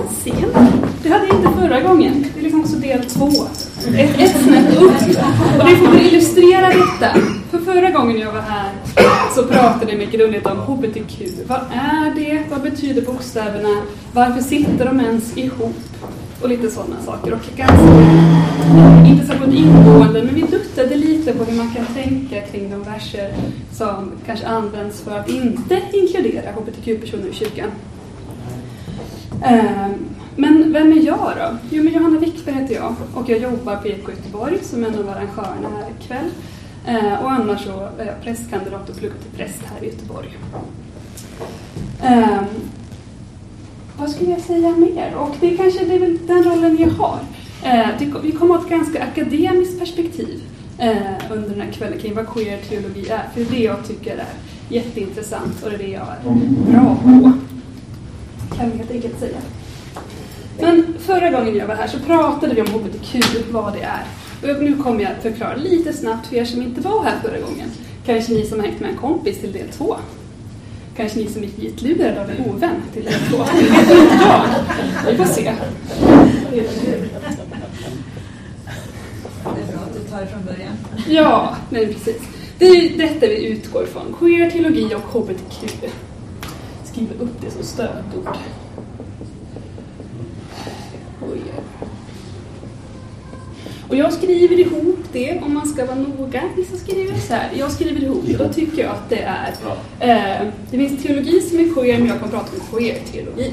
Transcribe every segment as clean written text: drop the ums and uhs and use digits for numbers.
scen. Det hade jag inte förra gången. Det är liksom också del 2. Ett snett upp. Och det får illustrera detta. För förra gången jag var här så pratade vi mycket grundligt om HBTQ. Vad är det? Vad betyder bokstäverna? Varför sitter de ens ihop? Och lite sådana saker. Och ganska, inte så gått ingående, men vi duttade lite på hur man kan tänka kring de verser som kanske används för att inte inkludera HBTQ-personer i kyrkan. Men vem är jag då? Jo, men Johanna Wickberg heter jag och jag jobbar på EK Göteborg som en av arrangörerna här ikväll. Och annars så är jag prästkandidat och pluggar till präst här i Göteborg. Vad skulle jag säga mer? Och det är väl den rollen jag har. Vi kommer att ha ett ganska akademiskt perspektiv under den här kvällen kring vad queer teologi är. För det är det jag tycker är jätteintressant och det är det jag är bra på. Kan vi helt enkelt säga. Men förra gången jag var här så pratade vi om HBTQ, vad det är. Och nu kommer jag att förklara lite snabbt för er som inte var här förra gången. Kanske ni som har hängt med en kompis till del 2. Kanske ni som gick gitlurade av en ovän till del 2. Vi får se. Det är bra att du tar det från början. Ja, men precis. Det är detta vi utgår från. Queer teologi och HBTQ. Skriv upp det som stödord. Och jag skriver ihop det, om man ska vara noga. Vissa skriver så här. Jag skriver ihop det, då tycker jag att det är... det finns teologi som är queer, men jag kommer prata om queer-teologi.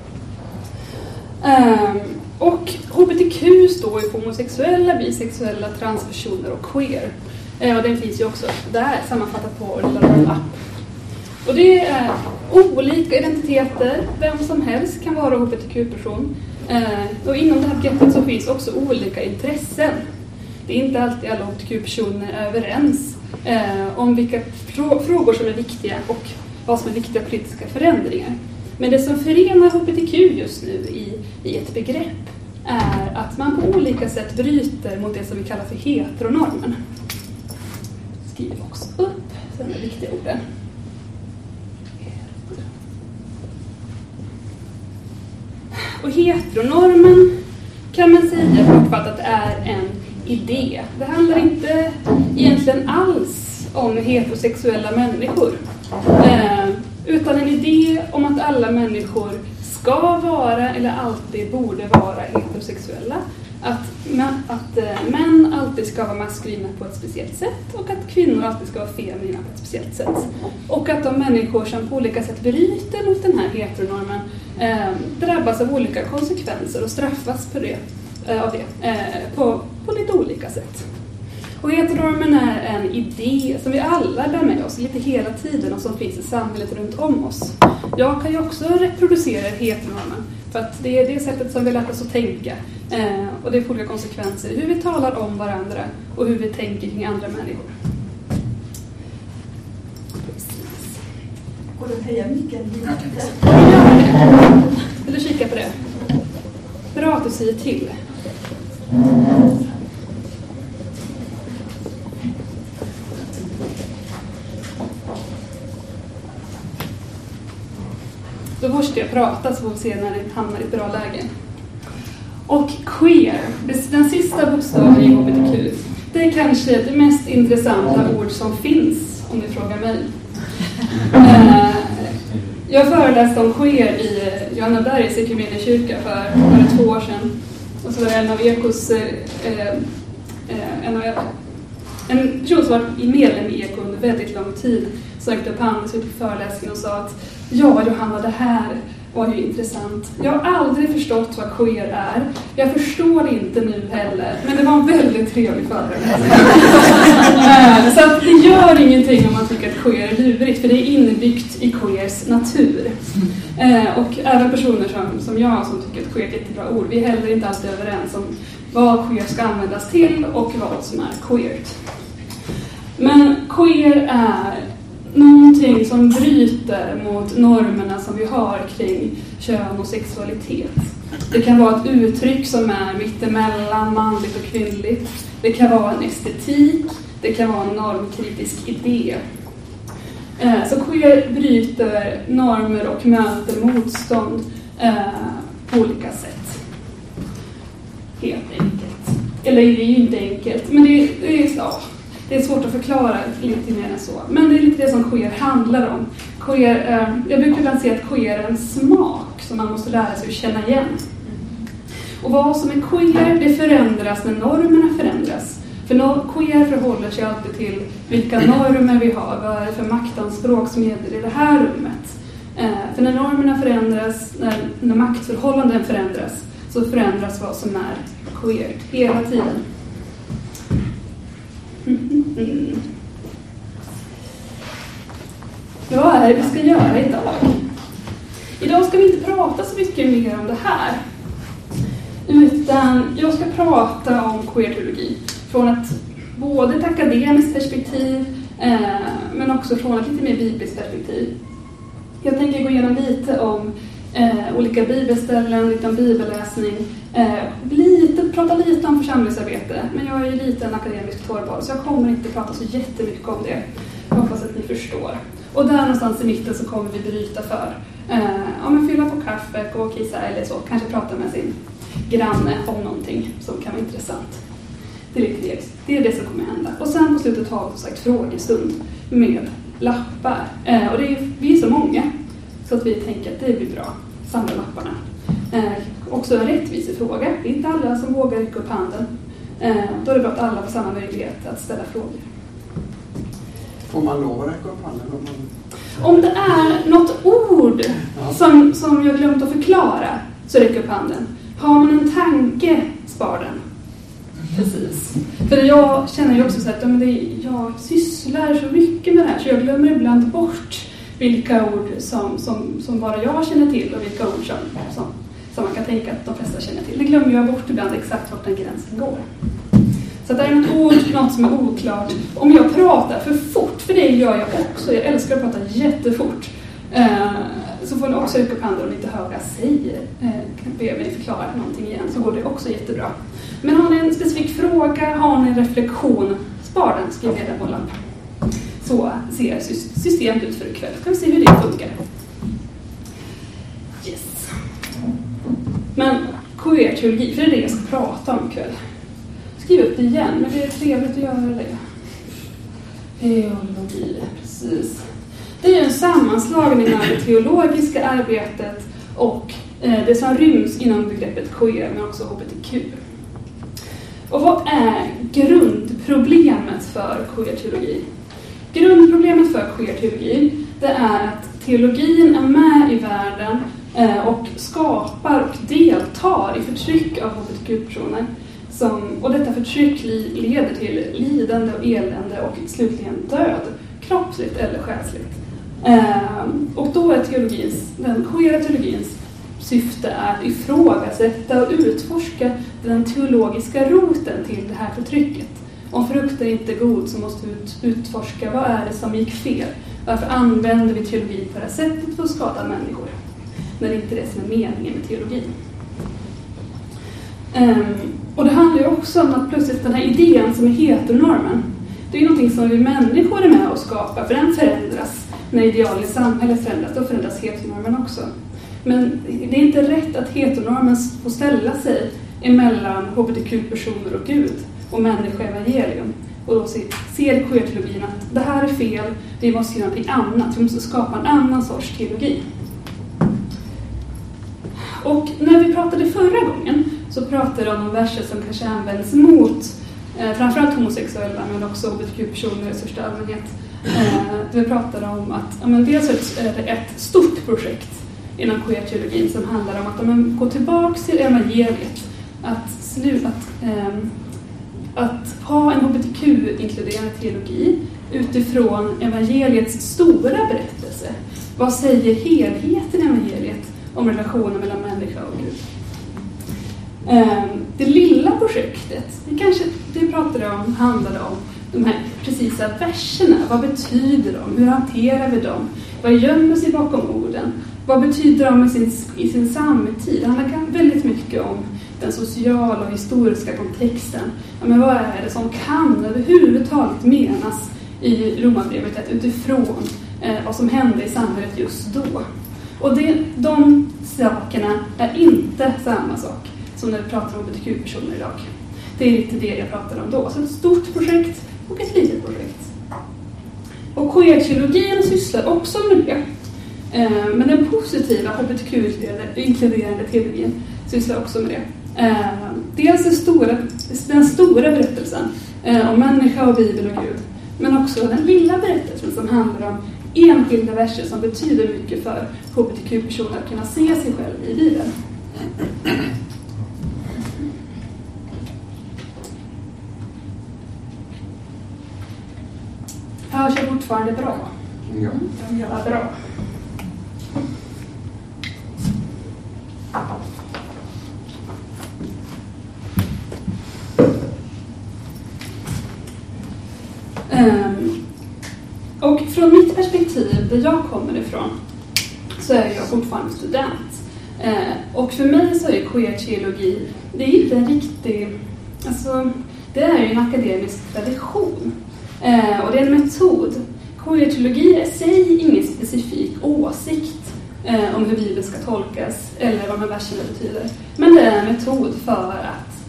Och HBTQ står ju för homosexuella, bisexuella, transpersoner och queer. Och den finns ju också där sammanfattat på Lilla App. Och det är olika identiteter. Vem som helst kan vara HBTQ-person. Och inom det här begreppet så finns också olika intressen. Det är inte alltid alla HBTQ-personer är överens om vilka frågor som är viktiga och vad som är viktiga politiska förändringar. Men det som förenar HBTQ just nu i ett begrepp är att man på olika sätt bryter mot det som vi kallar för heteronormen. Skriv också upp de här viktiga orden. Och heteronormen kan man säga kortfattat är en idé. Det handlar inte egentligen alls om heterosexuella människor. Utan en idé om att alla människor ska vara eller alltid borde vara heterosexuella. Att män alltid ska vara maskulina på ett speciellt sätt och att kvinnor alltid ska vara feminina på ett speciellt sätt. Och att de människor som på olika sätt bryter mot den här heteronormen drabbas av olika konsekvenser och straffas på lite olika sätt. Och heteronormen är en idé som vi alla bär med oss lite hela tiden och som finns i samhället runt om oss. Jag kan ju också reproducera heteronormen för att det är det sättet som vi lärt oss att tänka. Och det får olika konsekvenser i hur vi talar om varandra och hur vi tänker kring andra människor. Precis. Går det att höja micken lite? Vill du kika på det? Bra att du säger till. Då måste jag prata så får vi se när det hamnar i ett bra läge. Och queer, den sista bokstaven i HBTQ, det är kanske det mest intressanta ord som finns, om ni frågar mig. Jag föreläste om queer i Johannabergs ekumeniska kyrka för 2 år sedan. Och så var det en av Ekos, en person som var medlem i Eko under väldigt lång tid sökte upp handen på föreläsningen och sa att ja, Johanna, det här var ju intressant. Jag har aldrig förstått vad queer är. Jag förstår inte nu heller. Men det var en väldigt trevlig föreläsning. Så att det gör ingenting om man tycker att queer är lurigt. För det är inbyggt i queers natur. Och även personer som jag som tycker att queer är ett jättebra ord. Vi är heller inte alltid överens om vad queer ska användas till och vad som är queert. Men queer är någonting som bryter mot normerna som vi har kring kön och sexualitet. Det kan vara ett uttryck som är mittemellan manligt och kvinnligt. Det kan vara en estetik. Det kan vara en normkritisk idé. Så queer bryter normer och möter motstånd på olika sätt. Helt enkelt. Eller det är ju inte enkelt, men det är svårt att förklara lite mer än så. Men det är lite det som queer handlar om. Jag brukar ibland säga att queer är en smak som man måste lära sig att känna igen. Och vad som är queer, det förändras när normerna förändras. För queer förhåller sig alltid till vilka normer vi har. Vad är det för maktanspråk som gäller i det här rummet? För när normerna förändras, när maktförhållanden förändras, så förändras vad som är queer hela tiden. Vad är det vi ska göra idag? Idag ska vi inte prata så mycket mer om det här. Utan jag ska prata om queer-teologi från både ett akademiskt perspektiv men också från ett lite mer bibliskt perspektiv. Jag tänker gå igenom lite om olika bibelställen, lite om bibelläsning, prata lite om församlingsarbete, men jag är ju lite en akademisk torrboll så jag kommer inte prata så jättemycket om det. Jag hoppas att ni förstår. Och där någonstans i mitten så kommer vi bryta för fylla på kaffe, gå och kissa eller så, kanske prata med sin granne om någonting som kan vara intressant. Det är det som kommer hända. Och sen på slutet har vi sagt frågestund med lappar. Och vi är så många så att vi tänker att det blir bra. Samla lapparna. Också en rättvisefråga. Det är inte alla som vågar rycka upp handen. Då är det bra att alla får samma möjlighet att ställa frågor. Får man lov att räcka upp handen? Om det är något ord som jag glömt att förklara så räcker upp handen. Har man en tanke, spar den. Precis. För jag känner ju också så att jag sysslar så mycket med det här så jag glömmer ibland bort vilka ord som bara jag känner till och vilka ord som man kan tänka att de flesta känner till. Det glömmer jag bort ibland exakt vart den gränsen går. Så att det är något som är oklart. Om jag pratar för fort, för det gör jag också, jag älskar att prata jättefort, så får ni också öka upp handen om ni inte hör vad jag säger. Kan be mig förklara någonting igen så går det också jättebra. Men har ni en specifik fråga, har ni en reflektion, spara den, skriv ner den på lapp. Så ser systemet ut för ikväll. Ska vi se hur det funkar. Yes. Men queer-teologi, för det är det jag ska prata om ikväll. Skriv upp det igen, men det är trevligt att göra det. Teologi, precis. Det är en sammanslagning av det teologiska arbetet och det som ryms inom begreppet queer, men också hbtq. Och vad är grundproblemet för queer-teologi? Grundproblemet för queer-teologi, det är att teologin är med i världen och skapar och deltar i förtryck av hbtq-personer. Och detta förtryck leder till lidande och elände och slutligen död, kroppsligt eller själsligt. Och då är den queera teologins syfte är att ifrågasätta och utforska den teologiska roten till det här förtrycket. Om frukten inte är god så måste vi utforska vad är det som gick fel. Varför använder vi teologi på det här sättet för att skada människor? När det inte är det som är meningen med teologi. Och det handlar ju också om att plötsligt den här idén som är heteronormen, det är ju någonting som vi människor är med och skapar, för den förändras när idealen i samhället förändras, då förändras heteronormen också. Men det är inte rätt att heteronormen får ställa sig emellan hbtq-personer och Gud och människoevangelium. Och då ser queer-teologin att det här är fel, vi måste göra någonting annat, vi måste skapa en annan sorts teologi. Och när vi pratade förra gången så pratade jag om verser som kanske används mot framförallt homosexuella men också hbtq-personer i största allmänhet. Vi pratade om att dels är det ett stort projekt inom queer-teologin som handlar om att gå tillbaka till evangeliet, att ha en hbtq-inkluderande teologi utifrån evangeliets stora berättelse. Vad säger helheten i evangeliet om relationen mellan människa och Gud? Det lilla projektet, det pratade om, handlade om de här precisa verserna. Vad betyder de? Hur hanterar vi dem? Vad gömmer sig bakom orden? Vad betyder de i sin samtid? Det handlar väldigt mycket om den sociala och historiska kontexten. Men vad är det som kan överhuvudtaget menas i Romarbrevet utifrån vad som hände i samhället just då? Och de sakerna är inte samma sak som när vi pratar om hbtq-personer idag. Det är lite det jag pratar om då. Så ett stort projekt och ett litet projekt. Och queer-teologin sysslar också med det. Men den positiva hbtq-inkluderande teologin sysslar också med det. Dels den stora berättelsen om människa och Bibeln och Gud. Men också den lilla berättelsen som handlar om enskilda verser som betyder mycket för hbtq-personer att kunna se sig själv i Bibeln. Hörs jag fortfarande bra? Ja. Ja, bra. Och från mitt perspektiv, där jag kommer ifrån, så är jag fortfarande student. Och för mig så är queer-teologi, det är inte en riktig, alltså det är ju en akademisk tradition. Och det är en metod. Queer-teologi är i sig ingen specifik åsikt om hur Bibeln ska tolkas eller vad de här verserna betyder. Men det är en metod för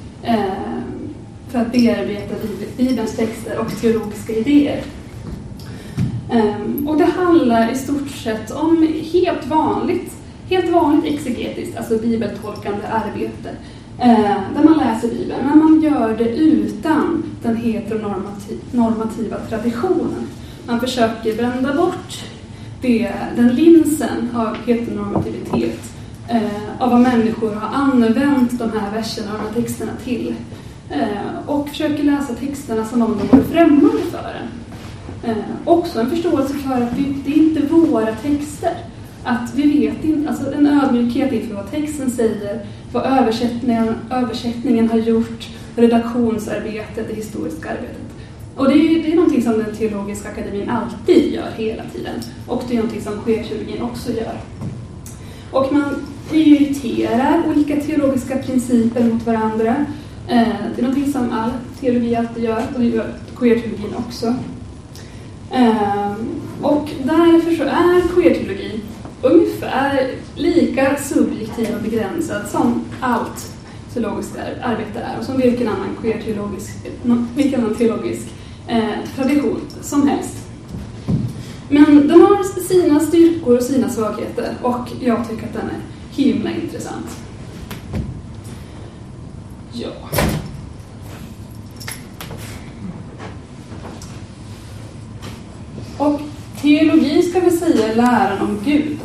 att bearbeta Bibelns texter och teologiska idéer. Och det handlar i stort sett om helt vanligt exegetiskt, alltså bibeltolkande arbete. Där man läser Bibeln, men man gör det utan den heteronormativa traditionen. Man försöker vända bort den linsen av heteronormativitet, av vad människor har använt de här verserna och de här texterna till. Och försöker läsa texterna som om de vore främmande för en. Också en förståelse för att det är inte våra texter. Att vi vet inte, alltså en ödmjukhet inför vad texten säger, vad översättningen har gjort, redaktionsarbetet, det historiska arbetet. Och det är någonting som den teologiska akademin alltid gör hela tiden. Och det är någonting som queer-teologin också gör. Och man prioriterar olika teologiska principer mot varandra. Det är någonting som all teologi alltid gör, och det gör queer-teologin också. Och därför så är queer-teologi ungefär lika subjektiv och begränsad som allt teologiskt arbete är, och som vilken annan teologisk tradition som helst. Men den har sina styrkor och sina svagheter, och jag tycker att den är himla intressant. Ja. Och teologi ska vi säga läran om Gud.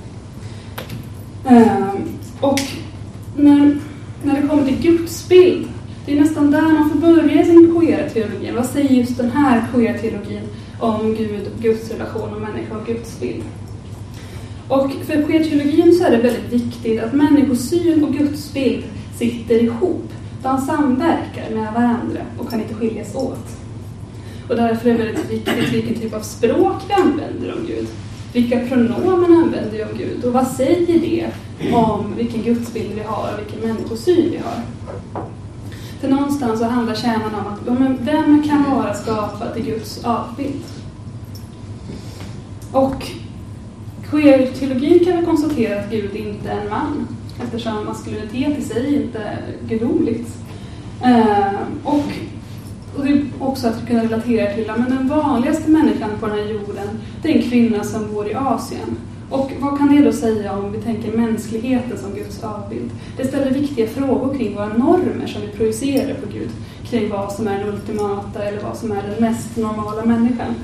Och när det kommer till gudsbild, det är nästan där man får börja sin queer-teologi. Vad säger just den här queer-teologin om Gud, Guds relation och människa och gudsbild? Och för queer-teologin så är det väldigt viktigt att människosyn och gudsbild sitter ihop. De samverkar med varandra och kan inte skiljas åt. Och därför är det väldigt viktigt vilken typ av språk vi använder om Gud. Vilka pronomen använder vi om Gud? Och vad säger det om vilken gudsbild vi har och vilken människosyn vi har? För någonstans så handlar kärnan om att vem kan vara skapad till Guds avbild? Och queer-teologin kan vi konstatera att Gud inte är en man, eftersom maskulinitet i sig inte är gudomligt. Och det är också att kunna relatera till att den vanligaste människan på den här jorden, det är en kvinna som bor i Asien. Och vad kan det då säga om vi tänker mänskligheten som Guds avbild? Det ställer viktiga frågor kring våra normer som vi projicerar på Gud. Kring vad som är den ultimata eller vad som är den mest normala människan.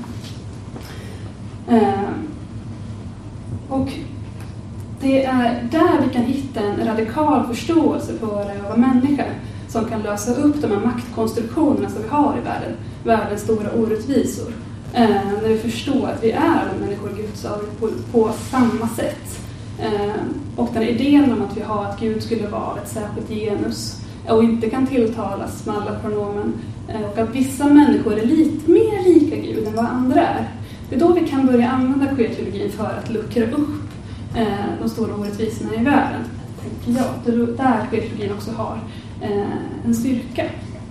Och det är där vi kan hitta en radikal förståelse för vad det är att vara människa, som kan lösa upp de här maktkonstruktionerna som vi har i världen. Världens stora orättvisor. När vi förstår att vi är människor Guds avbild på samma sätt. Och den idén om att vi har att Gud skulle vara ett särskilt genus och inte kan tilltalas med alla pronomen. Och att vissa människor är lite mer lika Gud än vad andra är. Det är då vi kan börja använda queer-teologin för att luckra upp de stora orättvisorna i världen. Tänker jag. Det är där queer-teologin också har en styrka.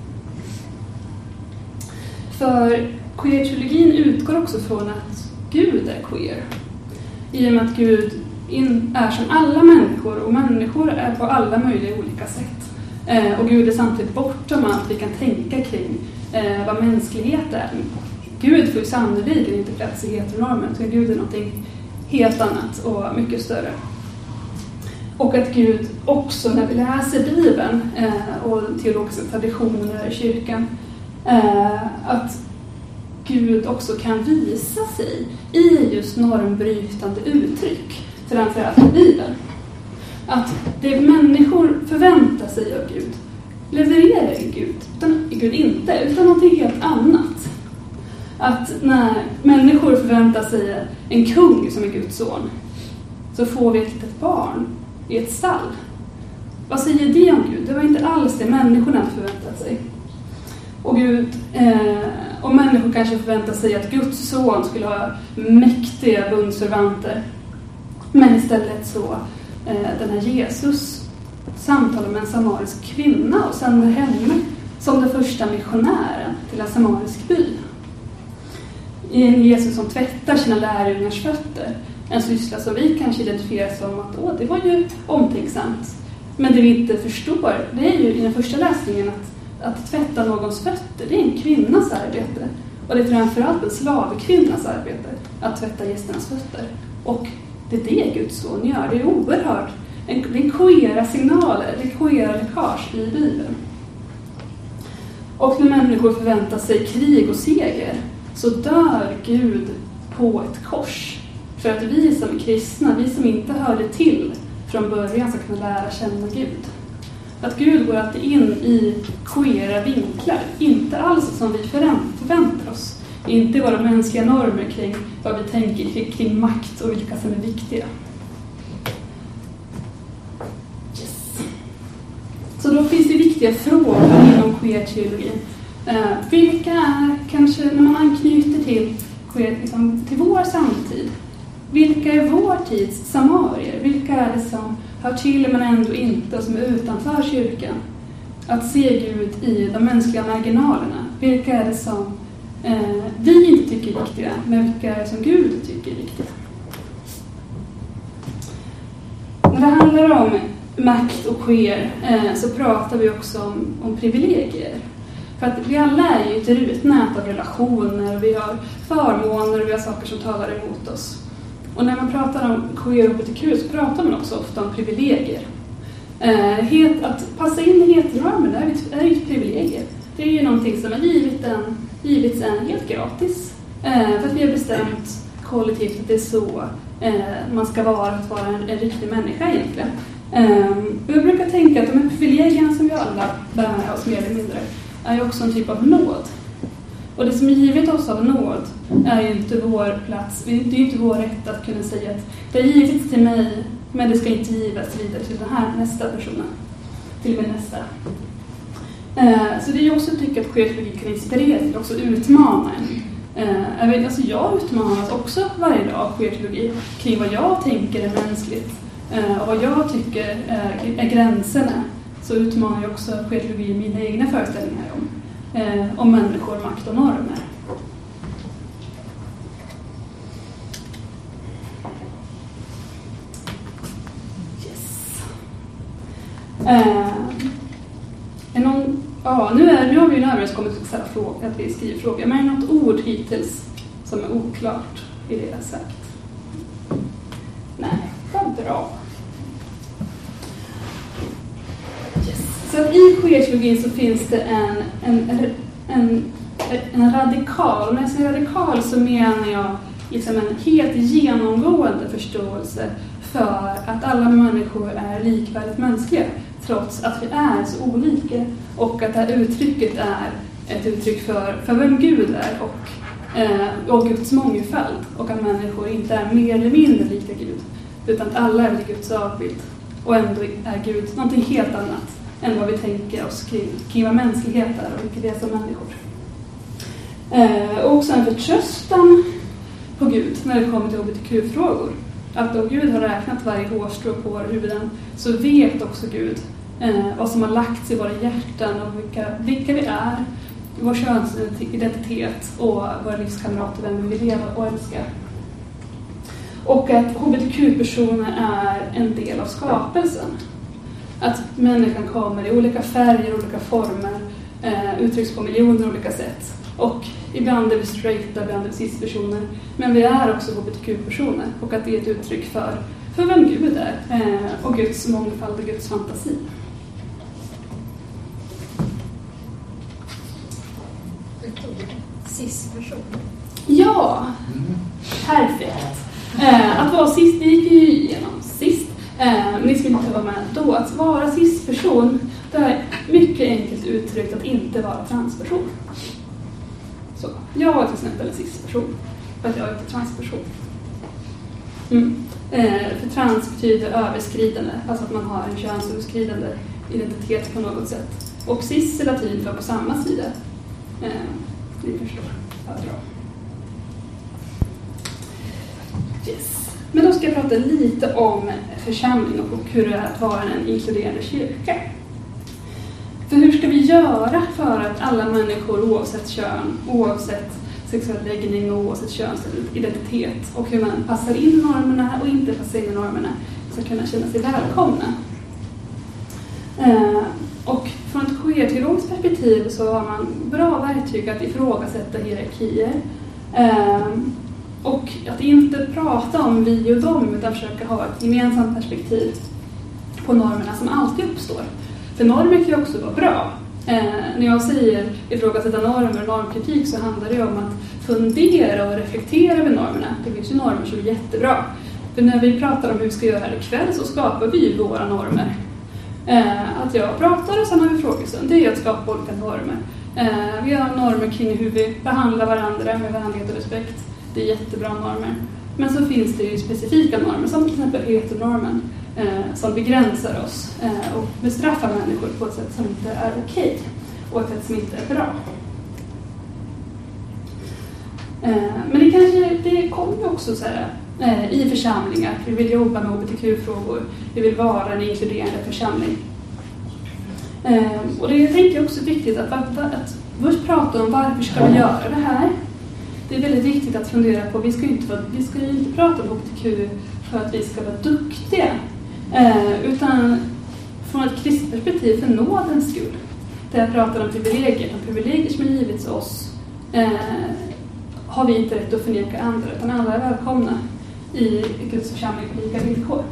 För queer-teologin utgår också från att Gud är queer. I och med att Gud är som alla människor, och människor är på alla möjliga olika sätt. Och Gud är samtidigt bortom allt vi kan tänka kring vad mänsklighet är. Gud får ju sannolikt inte plats i heteronormen, så Gud är någonting helt annat och mycket större. Och att Gud också, när vi läser Bibeln och teologiska traditioner i kyrkan, att Gud också kan visa sig i just normbrytande uttryck, framförallt i Bibeln. Att det människor förväntar sig av Gud levererar Gud inte, utan någonting helt annat. Att när människor förväntar sig en kung som är Guds son, så får vi ett litet barn i ett stall. Vad säger det om Gud? Det var inte alls det människorna förväntat sig. Och människor kanske förväntar sig att Guds son skulle ha mäktiga bundsförvanter. Men istället så den här Jesus samtalar med en samarisk kvinna och sänder henne som den första missionären till en samarisk by. En Jesus som tvättar sina lärjungars fötter. En syssla som vi kanske identifierar som att det var ju omtänksamt. Men det vi inte förstår, det är ju i den första läsningen att tvätta någons fötter, det är en kvinnas arbete. Och det är framförallt en slavkvinnas arbete att tvätta gästernas fötter. Och det är det Guds son gör. Det är oerhört. Det queera signaler, det queera läckage i Bibeln. Och när människor förväntar sig krig och seger, så dör Gud på ett kors. För att vi som är kristna, vi som inte hörde till från början, ska kunna lära känna Gud. Att Gud går alltid in i queera vinklar. Inte alls som vi förväntar oss. Inte våra mänskliga normer kring vad vi tänker kring makt och vilka som är viktiga. Yes. Så då finns det viktiga frågor inom queer-teologin. Vilka är kanske, när man anknyter till queer, liksom, till vår samtid, vilka är vår tids samarier? Vilka är det som hör till men ändå inte, och som är utanför kyrkan? Att se Gud i de mänskliga marginalerna. Vilka är det som vi inte tycker är viktiga, men vilka är det som Gud tycker är viktiga? När det handlar om makt och queer så pratar vi också om privilegier. För att vi alla är ju ett rutnät av relationer, vi har förmåner och vi har saker som talar emot oss. Och när man pratar om queer och hbtq så pratar man också ofta om privilegier. Att passa in i heteronormen är ju ett privilegier. Det är ju någonting som är givits en helt gratis. För att vi har bestämt kollektivt att det är så man ska vara, att vara en riktig människa egentligen. Jag brukar tänka att de här privilegierna som vi alla bär med oss mer eller mindre är ju också en typ av nåd. Och det som är givet oss av nåd är ju inte vår plats. Det är ju inte vår rätt att kunna säga att det är givet till mig, men det ska inte givas vidare till den här nästa personen. Till och med nästa. Så det är ju också, tycker jag, att queer-teologi kan inspirera till, också utmana en. Jag utmanas också varje dag av queer-teologi kring vad jag tänker är mänskligt. Och vad jag tycker är gränserna. Så utmanar jag också queer-teologi mina egna föreställningar om människor, makt och normer. Yes. Nu har vi ju en överenskommelse att vi skriver frågor, men är det något ord hittills som är oklart i det jag sagt? Nej, vad bra. Yes. Så att i queer-teologin så finns det en radikal, när jag säger radikal så menar jag liksom en helt genomgående förståelse för att alla människor är likvärdigt mänskliga, trots att vi är så olika, och att det här uttrycket är ett uttryck för vem Gud är och Guds mångfald, och att människor inte är mer eller mindre lika Gud, utan att alla är Guds avbild, och ändå är Gud någonting helt annat än vad vi tänker oss kring vad mänsklighet är och vilka det är som människor. Och också en förtröstan på Gud när det kommer till hbtq-frågor. Att då Gud har räknat varje hårstrå på våra huvuden, så vet också Gud vad som har lagts i våra hjärtan och vilka vi är, vår könsidentitet och våra livskamrater, vem vi vill leva och älska. Och att hbtq-personer är en del av skapelsen. Att människan kommer i olika färger, olika former, uttrycks på miljoner olika sätt. Och ibland är vi straighta, ibland är vi cis-personer. Men vi är också hbtq-personer. Och att det är ett uttryck för vem Gud är. Och Guds mångfald och Guds fantasi. Cis-person. Ja, perfekt. Att vara cis, det gick ju igenom sist. Ni skulle inte vara med då. Att vara cis-person, det är mycket enkelt uttryckt att inte vara transperson. Så, jag är till exempel en cis-person, för att jag är inte transperson. För trans betyder överskridande, alltså att man har en könsöverskridande identitet på något sätt. Och cis är latin för på samma sida. Ni förstår. Ja, bra. Yes. Men då ska jag prata lite om församling och hur det är att vara en inkluderande kyrka. För hur ska vi göra för att alla människor oavsett kön, oavsett sexuell läggning och oavsett könsidentitet och hur man passar in i normerna och inte passar in i normerna ska kunna känna sig välkomna. Och från ett queer-teologiskt perspektiv så har man bra verktyg att ifrågasätta hierarkier. Och att inte prata om vi och dem utan försöka ha ett gemensamt perspektiv på normerna som alltid uppstår. För normer kan ju också vara bra. När jag säger ifrågasätta normer och normkritik så handlar det om att fundera och reflektera över normerna. Det finns ju normer som är jättebra. För när vi pratar om hur vi ska göra här ikväll så skapar vi ju våra normer. Att jag pratar och sen har vi frågestund. Det är att skapa olika normer. Vi har normer kring hur vi behandlar varandra med vänlighet och respekt. Det är jättebra normer. Men så finns det ju specifika normer som till exempel heteronormen som begränsar oss och bestraffar människor på ett sätt som inte är okej och ett sätt som inte är bra. Men det kommer ju också så här, i församlingar. Vi vill jobba med hbtq-frågor. Vi vill vara en inkluderande församling. Och det tänker jag också är viktigt att först prata om varför ska vi göra det här. Det är väldigt viktigt att fundera på, vi ska ju inte prata om hbtq för att vi ska vara duktiga. Utan från ett kristet perspektiv för nådens skull. Där jag pratar om privilegier som är givits oss har vi inte rätt att förneka andra, utan alla är välkomna i Guds församling på lika villkor.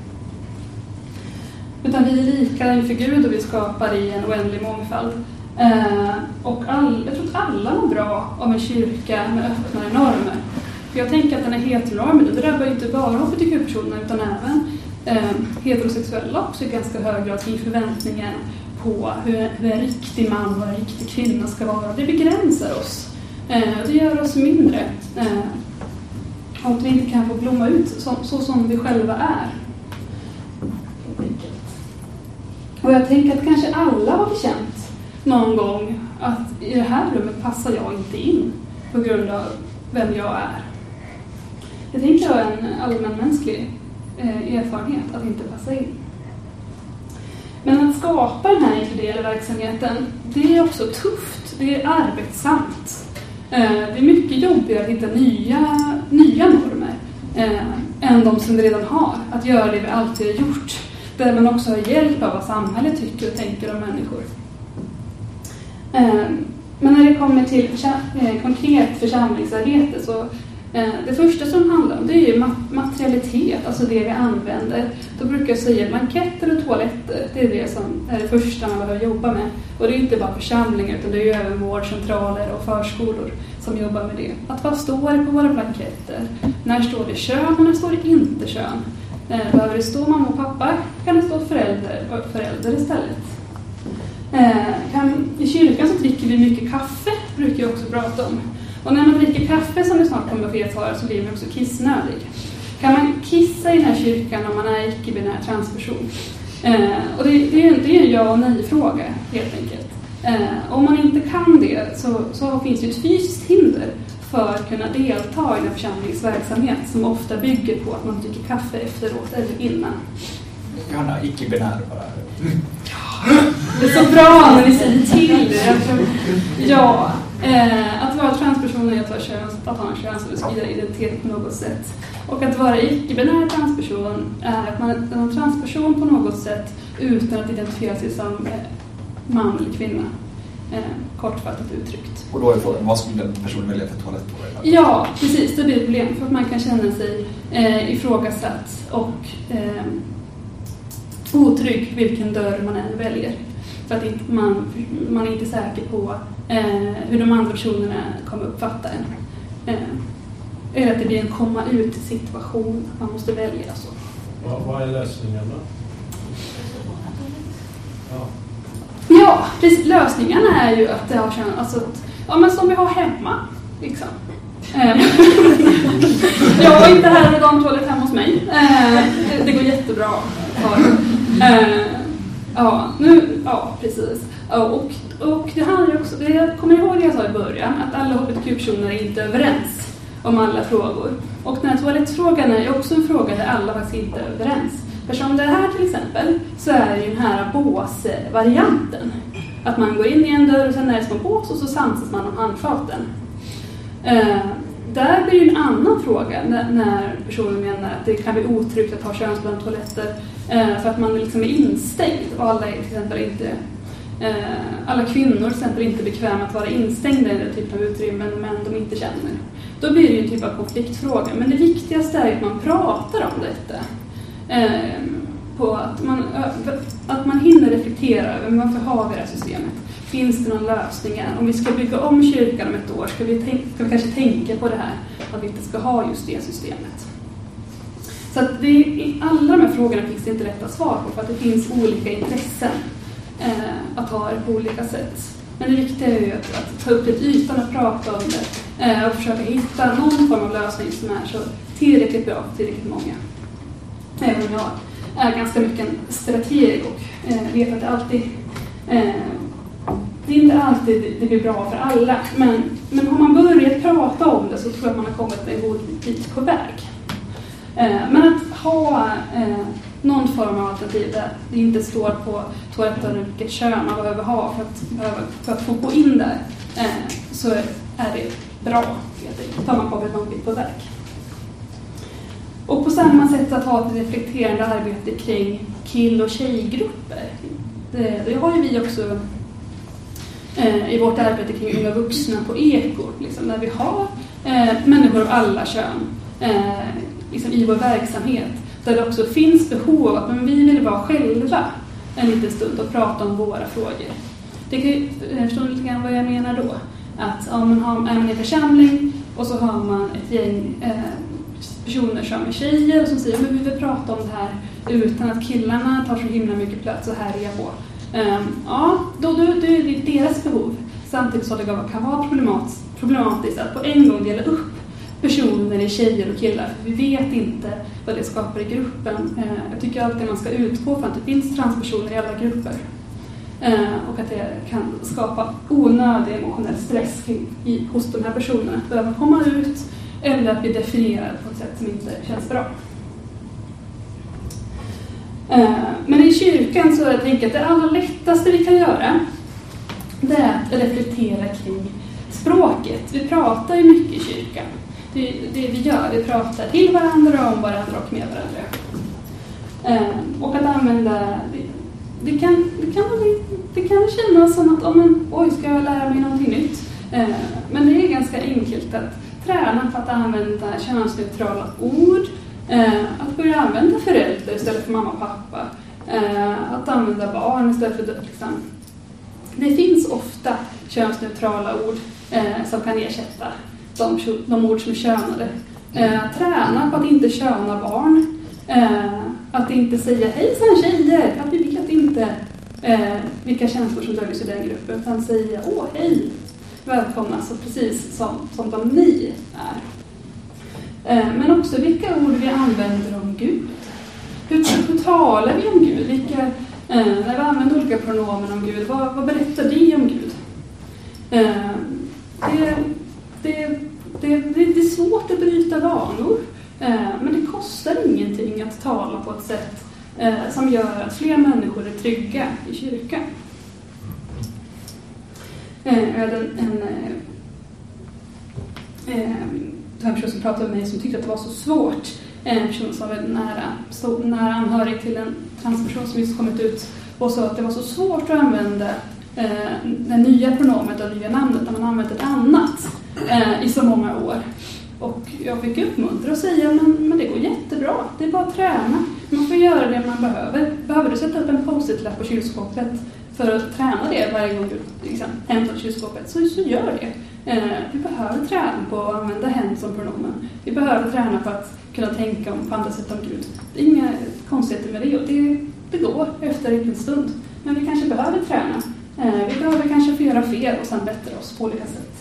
Utan vi är lika inför Gud och vi skapar i en oändlig mångfald. Och jag tror att alla mår bra om en kyrka med öppnare normer. För jag tänker att den här heteronormen, det drabbar ju inte bara hbtq-personer utan även heterosexuella också i ganska hög grad i förväntningen på hur en riktig man och en riktig kvinna ska vara. Det begränsar oss. Det gör oss mindre. Och att vi inte kan få blomma ut så som vi själva är. Och jag tänker att kanske alla har känt någon gång att i det här rummet passar jag inte in på grund av vem jag är. Jag tänker att en allmänmänsklig erfarenhet att inte passa in. Men att skapa den här inkluderade verksamheten, det är också tufft. Det är arbetsamt. Det är mycket jobbigare att hitta nya normer än de som vi redan har. Att göra det vi alltid har gjort. Där man också har hjälp av vad samhället tycker och tänker om människor. Men när det kommer till konkret församlingsarbete så det första som handlar om det är ju materialitet, alltså det vi använder. Då brukar jag säga blanketter och toaletter, det är det som är det första man behöver jobba med. Och det är inte bara församlingar utan det är ju även vårdcentraler och förskolor som jobbar med det. Att vad står det på våra blanketter? När står det kön och när står det inte kön? Behöver det stå mamma och pappa? Kan det stå förälder istället? I kyrkan så dricker vi mycket kaffe, brukar jag också prata om. Och när man dricker kaffe, som vi snart kommer att få erfara, så blir man också kissnödig. Kan man kissa i den här kyrkan om man är icke-binär transperson? Och det är en ja- och nej-fråga, helt enkelt. Om man inte kan det så finns det ett fysiskt hinder för att kunna delta i en församlingsverksamhet som ofta bygger på att man dricker kaffe efteråt eller innan. Johanna, icke-binär bara. Det är så bra när ni säger till det. Att vara transperson är att ha en könsöverskridande identitet på något sätt. Och att vara icke-binär transperson är att man är en transperson på något sätt utan att identifiera sig som man eller kvinna. Kortfattat uttryckt. Och då är frågan, vad skulle den personen välja för toalett på? Ja, precis. Det blir ett problem för att man kan känna sig ifrågasatt och otrygg vilken dörr man än väljer. För att man är inte säker på hur de andra personerna kommer uppfatta en. Eller att det blir en komma ut situation, att man måste välja så. Vad är lösningen då? Ja, precis. Lösningarna är ju att det har känt, alltså, men som vi har hemma, liksom. Jag har inte här med damtoalett hemma hos mig. Det går jättebra. Precis. Och det handlar ju också, jag kommer ihåg det jag sa i början, att alla hbtq-personer är inte överens om alla frågor. Och den här toalettfrågan är också en fråga där alla faktiskt inte är överens. För som det här till exempel så är det ju den här båsvarianten. Att man går in i en dörr och sen är det som en bås och så samsas man om handfaten. Där blir ju en annan fråga när personen menar att det kan bli otryggt att ha könsblandade toaletter för att man liksom är instängd och alla är till exempel inte alla kvinnor till exempel inte bekväma att vara instängda i den typen av utrymmen men de inte känner. Då blir det ju en typ av konfliktfråga. Men det viktigaste är att man pratar om detta. På att man hinner reflektera över varför har vi det här systemet. Finns det någon lösning? Om vi ska bygga om kyrkan om ett år ska vi kanske tänka på det här. Att vi inte ska ha just det systemet. Så att alla de här frågorna finns det inte rätta svar på. För att det finns olika intressen att ha det på olika sätt. Men det viktiga är ju att ta upp lite ytan och prata om det. Och försöka hitta någon form av lösning som är så tillräckligt bra för tillräckligt många. Även om jag är ganska mycket en strateg och vet att det är inte alltid det blir bra för alla. Men har man börjat prata om det så tror jag att man har kommit en god bit på väg. Men att ha någon form av alternativ där det inte står på toaletten vilket kön man behöver ha för att få gå in där så är det bra. Tar man kommit någon bit på väg. Och på samma sätt att ha ett reflekterande arbete kring kill- och tjejgrupper. Det har ju vi också i vårt arbete kring unga vuxna på Eko. Liksom, där vi har människor av alla kön liksom i vår verksamhet. Där det också finns behov av att vi vill vara själva en liten stund och prata om våra frågor. Det kan ju förstå lite grann vad jag menar då. Att om man är en församling och så har man ett gäng personer som är tjejer och som säger att vi vill prata om det här utan att killarna tar så himla mycket plats och härjar på. Då är det deras behov. Samtidigt så det kan vara problematiskt att på en gång dela upp personer i tjejer och killar. För vi vet inte vad det skapar i gruppen. Jag tycker alltid att man ska utgå från att det finns transpersoner i alla grupper. Och att det kan skapa onödig emotionell stress hos de här personerna. Att behöva komma ut eller att bli definierad på ett sätt som inte känns bra. Men i kyrkan så är jag tänker att det allra lättaste vi kan göra det är att reflektera kring språket. Vi pratar ju mycket i kyrkan. Det vi gör, vi pratar till varandra, om varandra och med varandra. Och att använda, det kan kännas som att ska jag lära mig någonting nytt? Men det är ganska enkelt att träna på att använda könsneutrala ord. Att börja använda föräldrar istället för mamma och pappa. Att använda barn istället för liksom. Det finns ofta könsneutrala ord som kan ersätta de ord som är könade. Träna på att inte köna barn. Att inte säga hejsan tjejer. Att vi vet inte vilka känslor som döljer sig i den gruppen. Utan säga hej. Välkomna så precis som de ni är. Men också vilka ord vi använder om Gud. Hur talar vi om Gud? När vi använder olika pronomen om Gud, vad berättar det om Gud? Det är svårt att bryta vanor. Men det kostar ingenting att tala på ett sätt som gör att fler människor är trygga i kyrkan. det var en person som pratade med mig som tyckte att det var så svårt. En person som var nära anhörig till en transperson som just kommit ut och sa att det var så svårt att använda det nya pronomet och nya namnet när man använt ett annat i så många år. Och jag fick uppmuntra och säga, men det går jättebra. Det är bara att träna. Man får göra det man behöver. Behöver du sätta upp en post-it-lapp på kylskåpet för att träna det varje gång du liksom, hämtar kylskåpet, så gör det. Vi behöver träna på att använda hen som pronomen. Vi behöver träna på att kunna tänka på andra sätt om Gud. Det är inga konstigheter med det. Och det går efter en stund. Men vi kanske behöver träna. Vi behöver kanske få göra fel och sen bättra oss på olika sätt.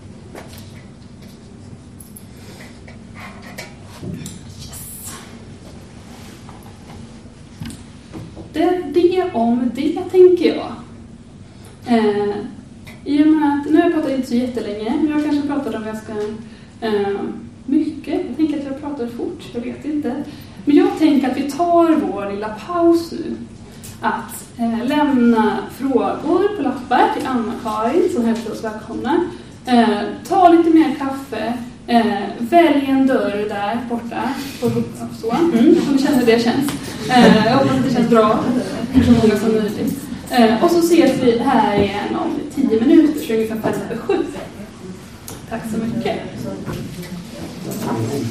Det om det, tänker jag. I och med att, nu har jag pratat inte så jättelänge, men jag kanske pratade om ganska mycket. Jag tänker att jag pratar fort, jag vet inte. Men jag tänker att vi tar vår lilla paus nu. Att lämna frågor på lappar till Anna-Karin som hälsar oss välkomna. Ta lite mer kaffe. Välj en dörr där borta. Så. Om ni känner hur det känns. Jag hoppas att det känns bra för så många som möjligt. Och så ses vi här igen om 10 minuter, så ungefär 5:07. Tack så mycket.